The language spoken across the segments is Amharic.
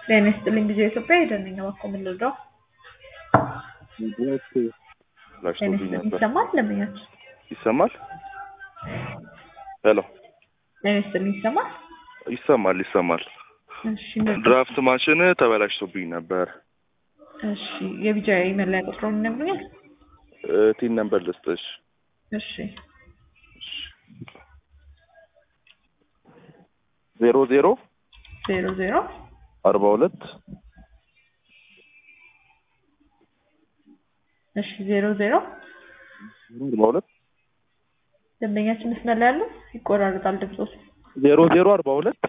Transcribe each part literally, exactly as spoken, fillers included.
ጤና ይስጥልኝ ጊዜ ኢትዮጵያ ሄደን ነው እኮ ምን ልርዳው? ሁለት ላሽቶብኝ ነበር። ይሰማል ለምኛች ይሰማል? ሄሎ ጤና ይስጥልኝ ይሰማል? ይሰማል ይሰማል። እሺ ድራፍት ማሽን ተበላሽቶብኝ ነበር። እሺ የቢጃይ መለያ ቁጥሩን ነግሩኛል? ቲን ነምበር ልስጥሽ? እሺ ዜሮ ዜሮ ዜሮ ዜሮ አርባ ሁለት እሺ ዜሮ ዜሮ አርባ ሁለት ደንበኛችን መስመር ላይ ያለው ይቆራረጣል ድምፁ። ዜሮ ዜሮ አርባ ሁለት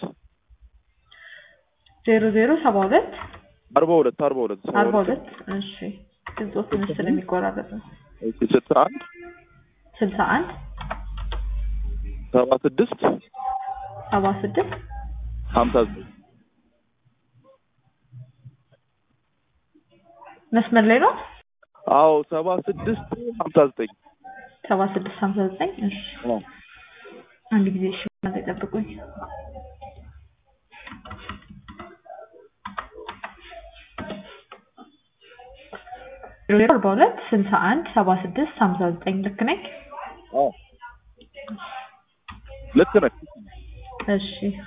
ዜሮ ዜሮ ሰባ ሁለት አርባ ሁለት አርባ ሁለት አርባ ሁለት እሺ ድምፁ ትንሽ ስለሚቆራረጥ ነው። ስልሳ አንድ ስልሳ አንድ ሰባ ስድስት ሰባ ስድስት ሀምሳ ዘጠኝ መስመር ላይ ነው። አዎ ሰባ ስድስት ሀምሳ ዘጠኝ ሰባ ስድስት ሀምሳ ዘጠኝ እሺ አንድ ጊዜ እሺ ማለት ጠብቁኝ። ዜሮ አርባ ሁለት ስልሳ አንድ ሰባ ስድስት ሀምሳ ዘጠኝ ልክ ነኝ? አዎ ልክ ነህ። እሺ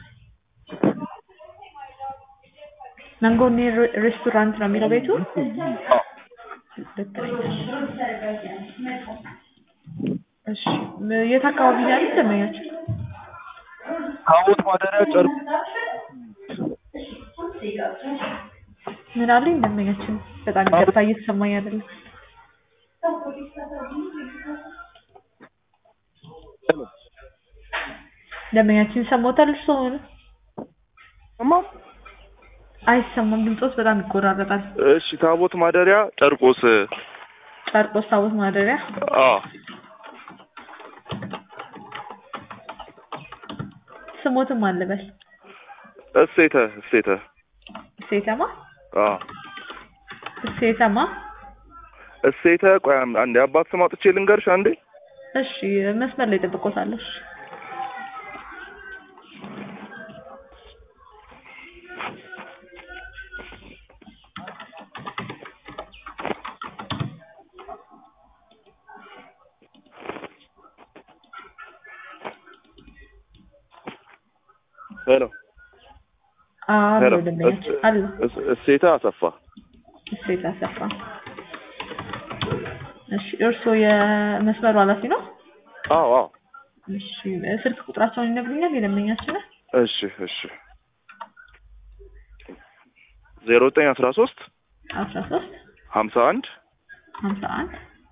መንጎኒ ሬስቶራንት ነው የሚለው ቤቱ? አዎ ልክ ነኝ። እሺ የት አካባቢ ነው ያሉት ደንበኛችን? ታቦት ማደሪያ ጨርቁ ምን አለኝ ደንበኛችን? በጣም ይቅርታ እየተሰማኝ አይደለም። ደንበኛችን ሰሞታል እሱ እማ አይሰማም፣ ድምፆስ በጣም ይቆራረጣል። እሺ ታቦት ማደሪያ ጨርቆስ ጨርቆስ ታቦት ማደሪያ አዎ ስሞትም አለበል እሴተ እሴተ እሴተማ አዎ እሴተማ እሴተ ቆይ አንዴ አባት ስም አውጥቼ ልንገርሽ አንዴ። እሺ መስመር ላይ ተጠብቆታለሽ። ሄሎ አሎ ደንበኛችን አሎ እሴተ አሰፋ እሴተ አሰፋ እሺ እርስዎ የመስመሩ ኃላፊ ነው? አዎ አዎ እሺ ስልክ ቁጥራቸውን ይነግሩኛል የደንበኛችን? እሺ እሺ ዜሮ ዘጠኝ አስራ ሶስት አስራ ሶስት ሀምሳ አንድ ሀምሳ አንድ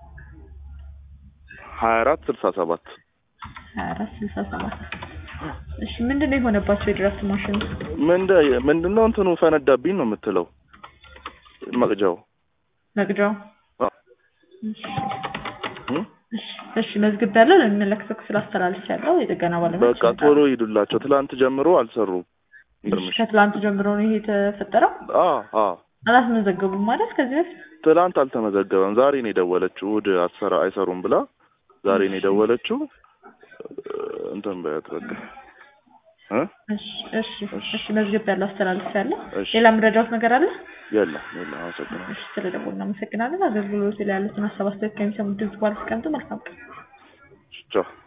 ሀያ አራት ስልሳ ሰባት ሀያ አራት ስልሳ ሰባት እሺ ምንድነው የሆነባቸው የድራፍት ማሽኑ? ምንድ ምንድነው እንትኑ ፈነዳብኝ ነው የምትለው መቅጃው መቅጃው እሺ እሺ እሺ መዝግብ ያለው ለሚመለከተው ክፍል አስተላልፌያለሁ። የጥገና ባለሙያዎች በቃ ቶሎ ይዱላቸው። ትላንት ጀምሮ አልሰሩም። ከትላንት ጀምሮ ነው ይሄ የተፈጠረው? አዎ አዎ አላስመዘገቡም ማለት ከዚህ በፊት? ትላንት አልተመዘገበም። ዛሬ ነው የደወለችው። እሑድ አትሰራ አይሰሩም ብላ ዛሬ ነው የደወለችው። እንትን በያት በቃ እ እሺ እሺ እሺ መዝገብ ያለው አስተላልፌያለሁ። ሌላ ምረዳውት ነገር አለ? የለም የለም። አመሰግናለሁ። እሺ ስለደወልን እናመሰግናለን። አገልግሎት ላይ ያሉትን ሀሳብ አስተያየት ከሚሰሙ ድምጽ ባለስቀምጡ መልካም ቀን። ቻው